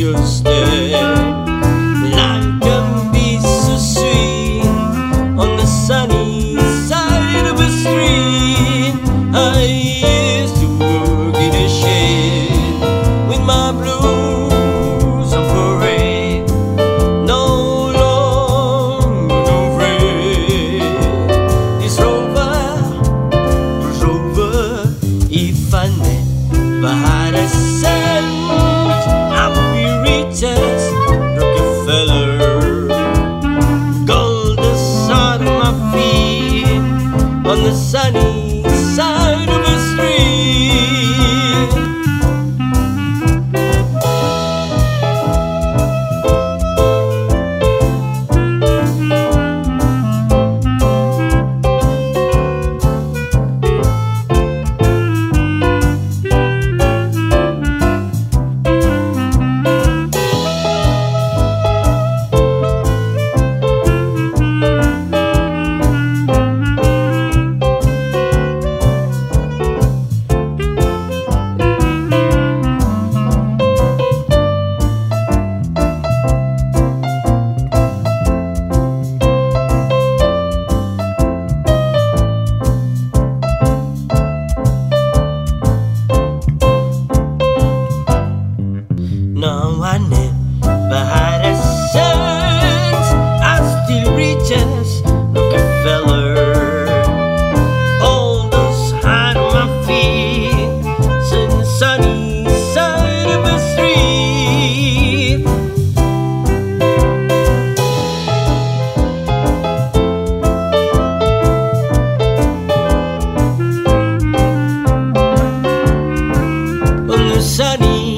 your step. Life can be so sweet on the sunny side of a street. I used to work in a shed with my blues on parade. No longer afraid. This rover, if I never had a cent, I'd be rich as Rockefeller. Gold dust on my feet on the sunny side of a street. No, I never had a cent. I still reach as Rockefeller. All those hard on my feet, the sunny side of the street. On the sunny